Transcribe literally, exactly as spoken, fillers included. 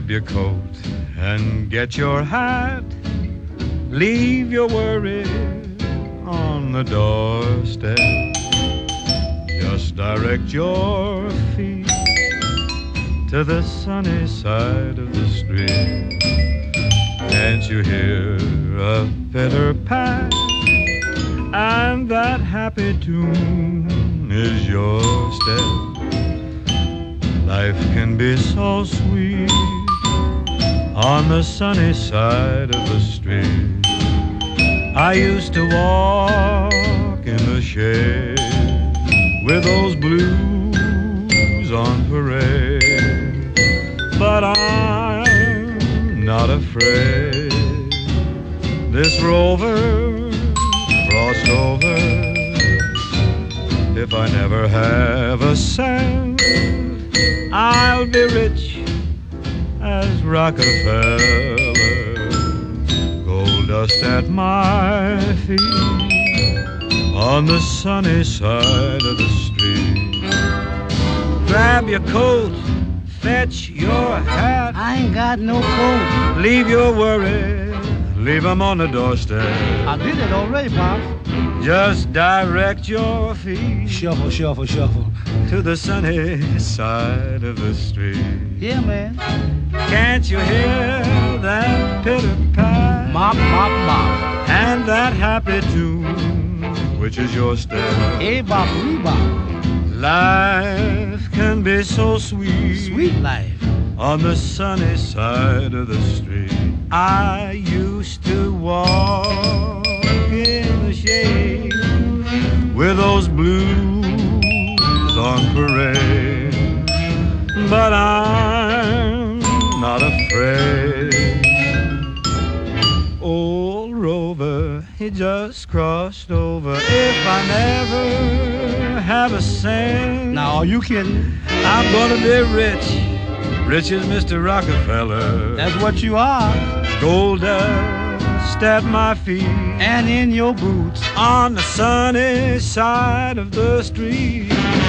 Grab your coat and get your hat. Leave your worries on the doorstep. Just direct your feet to the sunny side of the street. Can't you hear a pitter pat? And that happy tune is your step. Life can be so sweet on the sunny side of the street. I used to walk in the shade with those blues on parade, but I'm not afraid. This rover crossed over. If I never have a cent, I'll be rich as Rockefeller. Gold dust at my feet on the sunny side of the street. Grab your coat, fetch your hat. I ain't got no coat. Leave your worries, leave 'em on the doorstep. I did it already, Pops. Just direct your feet. Shuffle, shuffle, shuffle. To the sunny side of the street. Yeah, man. Can't you hear that pitter-pat? Mop, mop, mop. And that happy tune, which is your step. Hey, bop, wee bop. Life can be so sweet. Sweet life. On the sunny side of the street. I used to walk in the shade with those blues on parade, but I'm not afraid. Old Rover, he just crossed over. If I never have a cent, Now, are you kidding? I'm gonna be rich, rich as Mister Rockefeller. That's what you are. Gold dust at my feet And in your boots. on the sunny side of the street.